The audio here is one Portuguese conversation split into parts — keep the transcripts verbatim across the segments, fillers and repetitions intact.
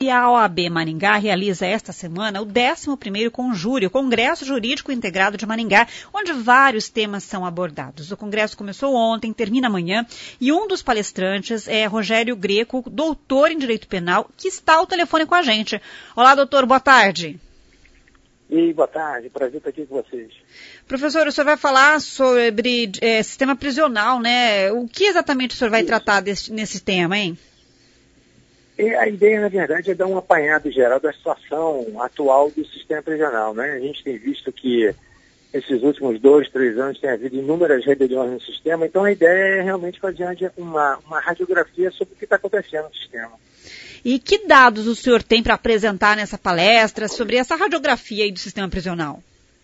E a O A B Maringá realiza esta semana o décimo primeiro Conjúri, o Congresso Jurídico Integrado de Maringá, onde vários temas são abordados. O congresso começou ontem, termina amanhã, e um dos palestrantes é Rogério Greco, doutor em Direito Penal, que está ao telefone com a gente. Olá, doutor, boa tarde. E boa tarde, prazer estar aqui com vocês. Professor, o senhor vai falar sobre é, sistema prisional, né? O que exatamente o senhor vai Isso. tratar desse, nesse tema, hein? E a ideia, na verdade, é dar um apanhado geral da situação atual do sistema prisional, né? A gente tem visto que esses últimos dois, três anos tem havido inúmeras rebeliões no sistema, então a ideia é realmente fazer uma, uma radiografia sobre o que está acontecendo no sistema. E que dados o senhor tem para apresentar nessa palestra sobre essa radiografia aí do sistema prisional?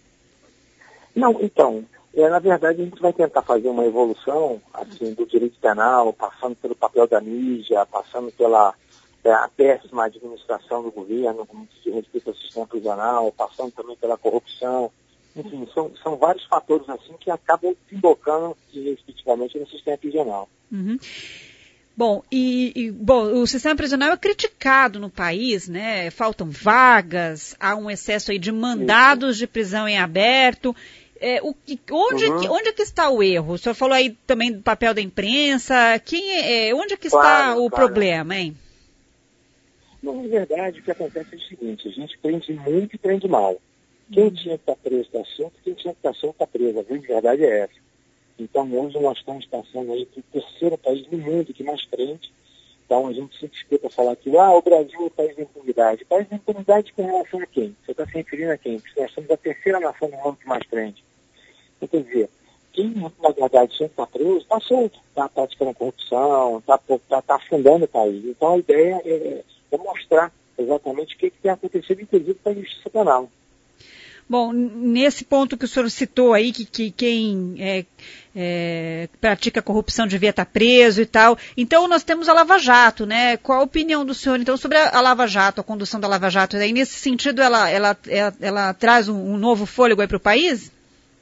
Não, então, é, na verdade a gente vai tentar fazer uma evolução assim, do direito penal, passando pelo papel da mídia, passando pela é, a péssima administração do governo, como se respeita ao sistema prisional, passando também pela corrupção. Enfim, são, são vários fatores assim que acabam desembocando respectivamente no sistema prisional. Uhum. Bom, e, e bom, o sistema prisional é criticado no país, né? Faltam vagas, há um excesso aí de mandados Isso. de prisão em aberto. É, o, onde, uhum. que, onde é que está o erro? O senhor falou aí também do papel da imprensa. Quem é, onde é que claro, está o claro. problema, hein? Não, na verdade, o que acontece é o seguinte, a gente prende muito e prende mal. Quem uhum. tinha que estar preso está solto, quem tinha que estar solto está preso. A grande verdade é essa. Então, hoje nós estamos passando aí para o terceiro país do mundo que mais prende. Então, a gente sempre escuta falar que ah, o Brasil é o país da impunidade. O país da impunidade com relação a quem? Você está se referindo a quem? Porque nós somos a terceira nação do mundo que mais prende. Então, quer dizer, quem, na verdade, sempre está preso, está solto. Está praticando corrupção, está tá, tá afundando o país. Então, a ideia é, é mostrar exatamente o que, que tem acontecido, inclusive, com a justiça penal. Bom, nesse ponto que o senhor citou aí, que, que quem é, é, pratica corrupção devia estar preso e tal, então nós temos a Lava Jato, né? Qual a opinião do senhor, então, sobre a, a Lava Jato, a condução da Lava Jato? E nesse sentido, ela, ela, ela, ela traz um, um novo fôlego aí para o país?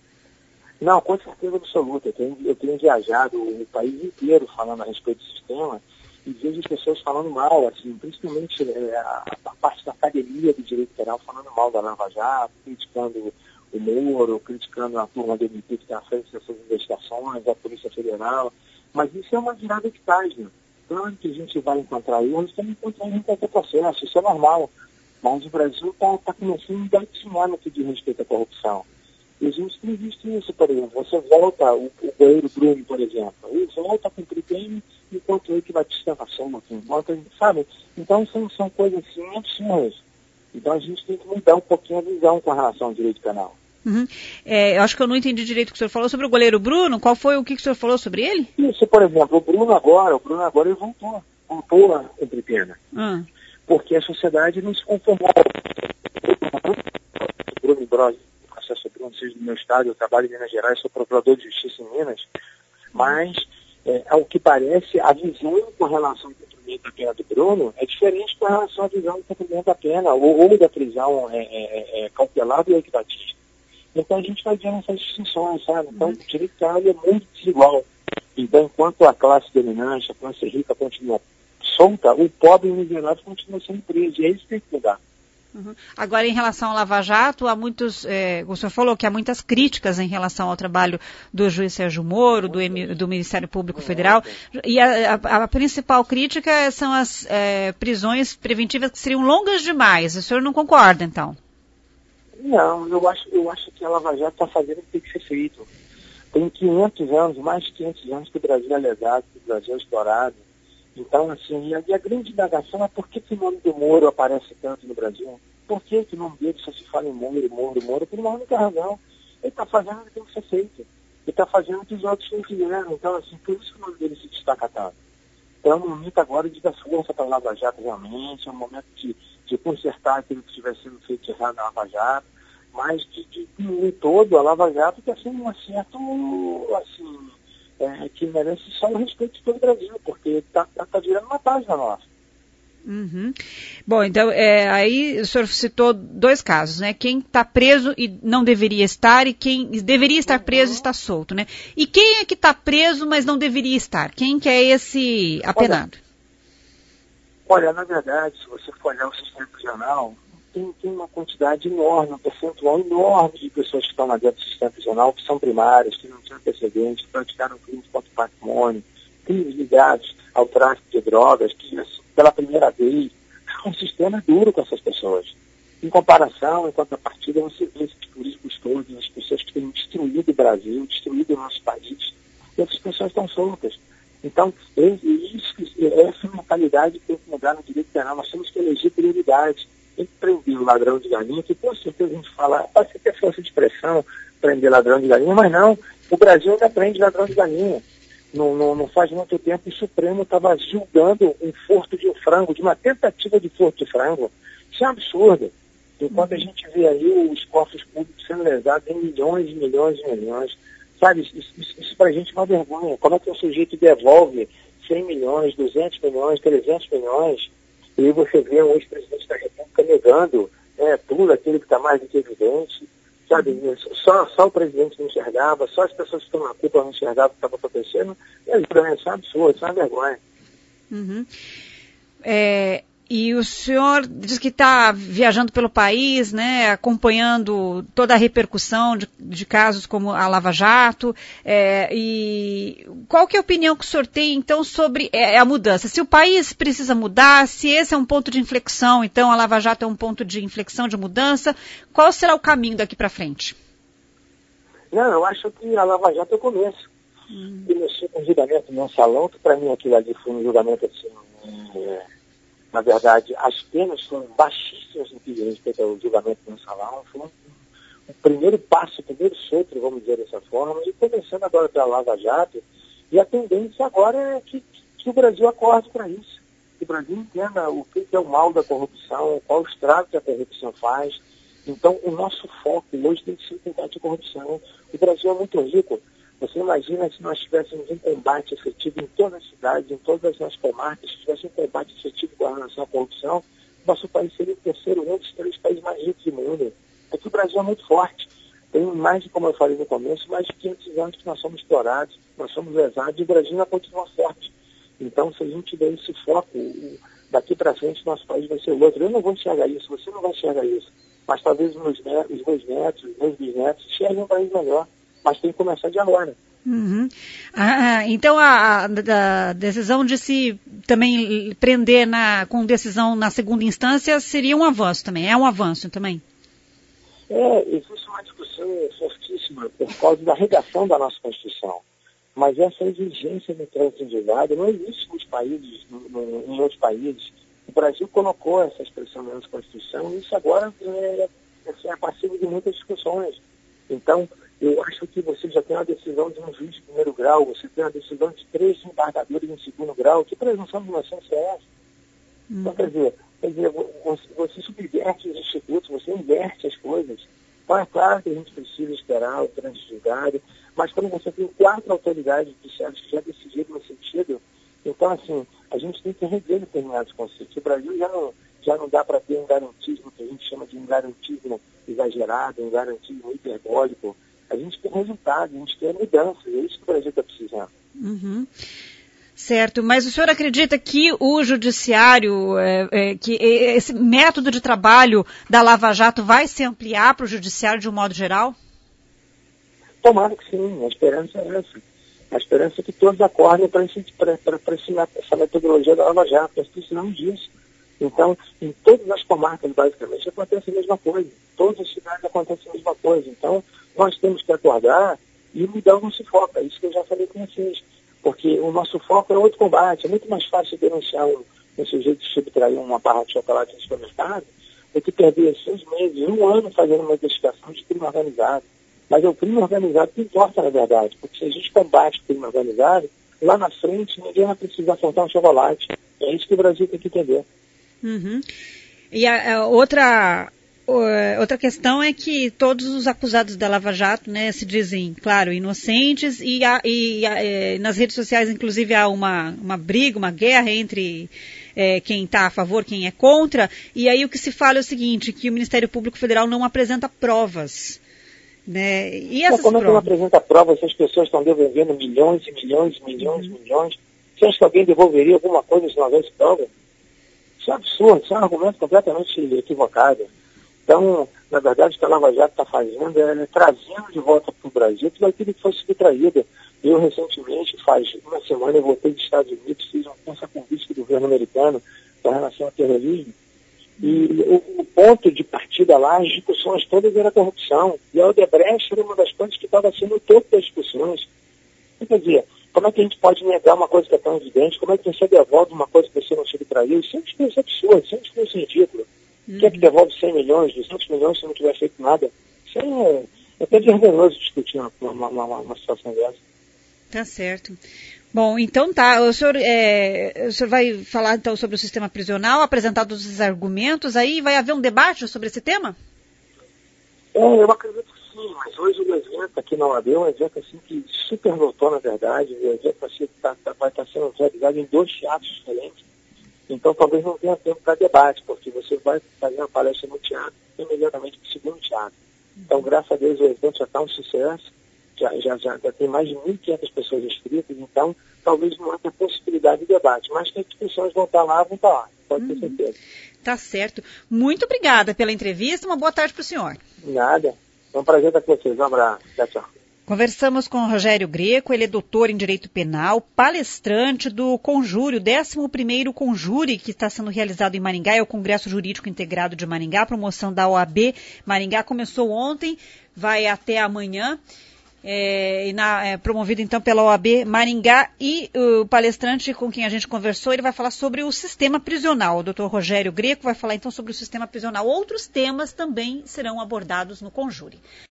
Não, com certeza absoluta. Eu tenho, eu tenho viajado o país inteiro falando a respeito do sistema, e vejo as pessoas falando mal, assim, principalmente é, a, a parte da academia do direito penal falando mal da Lava Jato, criticando o Moro, criticando a turma do M P que está à frente dessas investigações, a Polícia Federal. Mas isso é uma virada de página. Claro que a gente vai encontrar erros, também encontramos em qualquer processo, isso é normal. Mas o Brasil está tá começando a engatinhar no que diz respeito à corrupção. E a gente tem visto isso, por exemplo. Você volta, o, o goleiro Bruno, por exemplo, ele volta a cumprir pena enquanto ele que vai te sustentação, enquanto a gente sabe. Então são, são coisas assim absurdas. Então a gente tem que mudar um pouquinho a visão com relação ao direito penal. Uhum. É, eu acho que eu não entendi direito o que o senhor falou sobre o goleiro Bruno. Qual foi o que, que o senhor falou sobre ele? Isso, por exemplo, o Bruno agora, o Bruno agora ele voltou, voltou a cumprir pena. Uhum. Porque a sociedade não se conformou. O Bruno Brossi, processo Bruno, seja do meu estado, eu trabalho em Minas Gerais, sou procurador de justiça em Minas, mas é, ao que parece, a visão com relação ao cumprimento da pena do Bruno é diferente com relação à visão do cumprimento da pena, ou, ou da prisão é, é, é, cautelar ou equitatista. Então a gente vai vendo essas distinções, sabe? Então o direito penal é muito desigual. Então, enquanto a classe dominante, a classe rica continua solta, o pobre e o miserável continua sendo preso. E é isso que tem que mudar. Uhum. Agora, em relação ao Lava Jato, há muitos, é, o senhor falou que há muitas críticas em relação ao trabalho do juiz Sérgio Moro, do, do Ministério Público Federal, e a, a, a principal crítica são as é, prisões preventivas que seriam longas demais. O senhor não concorda, então? Não, eu acho, eu acho que a Lava Jato está fazendo o que tem que ser feito. Tem quinhentos anos, mais de quinhentos anos que o Brasil é lesado, que o Brasil é explorado. Então, assim, a, e a grande indagação é por que, que o nome do Moro aparece tanto no Brasil? Por que, que o nome dele só se fala em Moro, Moro, Moro? Por uma única razão. Ele está fazendo o que tem que ser feito. Ele está fazendo o que os outros não fizeram. Então, assim, por isso que o nome dele se destaca tanto. Então, é um momento agora de dar força para a Lava Jato realmente, é um momento de, de consertar aquilo que estiver sendo feito errado na Lava Jato, mas de, de, de todo a Lava Jato está sendo um acerto, assim, é, que merece só o respeito de todo o Brasil, porque está tá, tá virando uma página nossa. Uhum. Bom, então, é, aí o senhor citou dois casos, né? Quem está preso e não deveria estar, e quem deveria estar preso e está solto, né? E quem é que está preso, mas não deveria estar? Quem que é esse apenado? Olha, na verdade, se você for olhar o sistema prisional, tem, tem uma quantidade enorme, um percentual enorme de pessoas que estão lá dentro do sistema prisional, que são primárias, que não tinham antecedentes, que praticaram crimes contra o patrimônio, crimes ligados ao tráfico de drogas, que pela primeira vez, um sistema duro com essas pessoas. Em comparação, em contrapartida, você vê esses políticos todos, as pessoas que têm destruído o Brasil, destruído o nosso país, e essas pessoas estão soltas. Então, isso, essa mentalidade tem que mudar no direito penal. Nós temos que eleger prioridade. Tem que prender o ladrão de galinha, que com certeza a gente fala, pode ser ter força de expressão, prender ladrão de galinha, mas não, o Brasil ainda prende ladrão de galinha. Não, não, não faz muito tempo o Supremo estava julgando um furto de um frango, de uma tentativa de furto de frango. Isso é um absurdo. Enquanto a gente vê aí os cofres públicos sendo lesados em milhões e milhões e milhões. Sabe, isso, isso, isso para a gente é uma vergonha. Como é que um sujeito devolve cem milhões, duzentos milhões, trezentos milhões, e aí você vê um ex-presidente da República negando, né, tudo aquilo que está mais do que evidente. Sabe, só, só o presidente não enxergava, só as pessoas que estão na culpa não enxergavam o que estava acontecendo. É, para mim, isso é um absurdo, isso é uma vergonha. Uhum. É... E o senhor diz que está viajando pelo país, né, acompanhando toda a repercussão de, de casos como a Lava Jato. É, e qual que é a opinião que o senhor tem, então, sobre é, a mudança? Se o país precisa mudar, se esse é um ponto de inflexão, então a Lava Jato é um ponto de inflexão, de mudança, qual será o caminho daqui para frente? Não, eu acho que a Lava Jato é o começo. Hum. Começou com um julgamento no salão, que para mim aquilo ali foi um julgamento assim... É... Na verdade, as penas foram baixíssimas no que diz respeito ao julgamento no salão. Foi um, um primeiro passo, o primeiro sopro, vamos dizer dessa forma, e começando agora pela Lava Jato. E a tendência agora é que, que o Brasil acorde para isso. Que o Brasil entenda o que é o mal da corrupção, qual o estrago que a corrupção faz. Então, o nosso foco hoje tem que ser o combate à corrupção. O Brasil é muito rico. Você imagina se nós tivéssemos um combate efetivo em todas as cidades, em todas as nossas comarcas, se tivesse um combate efetivo com relação à corrupção, nosso país seria o terceiro, um dos três países mais ricos do mundo. Aqui o Brasil é muito forte. Tem mais de, como eu falei no começo, mais de quinhentos anos que nós somos explorados, nós somos lesados e o Brasil ainda continua forte. Então, se a gente der esse foco, daqui para frente nosso país vai ser outro. Eu não vou enxergar isso, você não vai enxergar isso. Mas talvez os meus netos, os meus netos, os meus bisnetos enxerguem um país melhor. Mas tem que começar de agora. Uhum. Ah, então a, a, a decisão de se também prender na, com decisão na segunda instância seria um avanço também, é um avanço também? É, existe uma discussão fortíssima por causa da redação da nossa Constituição. Mas essa exigência do trânsito de julgado não existe nos países, no, no, em outros países. O Brasil colocou essa expressão na nossa Constituição e isso agora é, é passivo de muitas discussões. Então, eu acho que você já tem uma decisão de um juiz de primeiro grau, você tem uma decisão de três embargadores em segundo grau. Que presunção de inocência é essa? Hum. Então, quer dizer, quer dizer, você, você subverte os institutos, você inverte as coisas. Então, é claro que a gente precisa esperar o trânsito julgado, mas quando você tem quatro autoridades judiciais que já decidiram no sentido, então, assim, a gente tem que rever determinados conceitos. O Brasil já não, já não dá para ter um garantismo, que a gente chama de um garantismo exagerado, um garantismo hiperbólico. A gente quer resultado, a gente quer mudança, é isso que o Brasil está precisando. Uhum. Certo, mas o senhor acredita que o judiciário, é, é, que esse método de trabalho da Lava Jato vai se ampliar para o judiciário de um modo geral? Tomara que sim, a esperança é essa. A esperança é que todos acordem para essa metodologia da Lava Jato, nós precisamos disso. Então, em todas as comarcas, basicamente, acontece a mesma coisa. Todas as cidades acontece a mesma coisa. Então, nós temos que acordar e mudar o nosso foco. É isso que eu já falei com vocês. Porque o nosso foco é outro combate. É muito mais fácil denunciar um, um sujeito que subtraiu uma barra de chocolate no supermercado do que perder seis meses, um ano fazendo uma investigação de crime organizado. Mas é o crime organizado que importa, na verdade. Porque se a gente combate o crime organizado, lá na frente ninguém vai precisar soltar um chocolate. É isso que o Brasil tem que entender. Uhum. E a, a outra... Outra questão é que todos os acusados da Lava Jato, né, se dizem, claro, inocentes e, a, e a, é, nas redes sociais, inclusive, há uma, uma briga, uma guerra entre é, quem está a favor, quem é contra, e aí o que se fala é o seguinte, que o Ministério Público Federal não apresenta provas. Né? E essas como é que não provas? apresenta provas se as pessoas estão devolvendo milhões e milhões e milhões e uhum. milhões? Você acha que alguém devolveria alguma coisa se não houvesse prova? Isso é absurdo, isso é um argumento completamente equivocado. Então, na verdade, o que a Lava Jato está fazendo é, é trazendo de volta para o Brasil tudo aquilo que foi subtraído. Eu, recentemente, faz uma semana, eu voltei dos Estados Unidos, fiz uma força convite do governo americano com relação ao terrorismo. E o, o ponto de partida lá, as discussões todas era a corrupção. E a Odebrecht era uma das coisas que estava sendo o topo das discussões. Quer dizer, como é que a gente pode negar uma coisa que é tão evidente? Como é que você devolve uma coisa que você não subtraiu? Isso é uma coisa absurda, isso é uma coisa ridícula. Uhum. Quem é que devolve cem milhões, duzentos milhões se não tiver feito nada? Isso é, é até vergonhoso discutir uma, uma, uma, uma situação dessa. Tá certo. Bom, então tá, o senhor, é, o senhor vai falar então sobre o sistema prisional, apresentar todos os argumentos, aí vai haver um debate sobre esse tema? É, eu acredito que sim, mas hoje o evento aqui na O A B é um evento assim que super lotou, na verdade, o evento vai, ser, tá, tá, vai estar sendo realizado em dois teatros diferentes, então talvez não tenha tempo para debate, porque você vai fazer uma palestra no teatro imediatamente para o segundo teatro. Então, graças a Deus, o evento já está um sucesso. Já, já, já, já tem mais de mil e quinhentas pessoas inscritas, então talvez não haja possibilidade de debate, mas que as pessoas vão estar lá, vão estar lá, pode ter certeza. Tá certo. Muito obrigada pela entrevista, uma boa tarde para o senhor. Nada, é um prazer estar com vocês, um abraço, tchau, tchau. Conversamos com o Rogério Greco, ele é doutor em Direito Penal, palestrante do Conjúri, o décimo primeiro Conjúri que está sendo realizado em Maringá, é o Congresso Jurídico Integrado de Maringá, a promoção da O A B Maringá começou ontem, vai até amanhã. É, e na, é, promovido então pela O A B Maringá, e o palestrante com quem a gente conversou, ele vai falar sobre o sistema prisional. O doutor Rogério Greco vai falar então sobre o sistema prisional. Outros temas também serão abordados no Conjúri.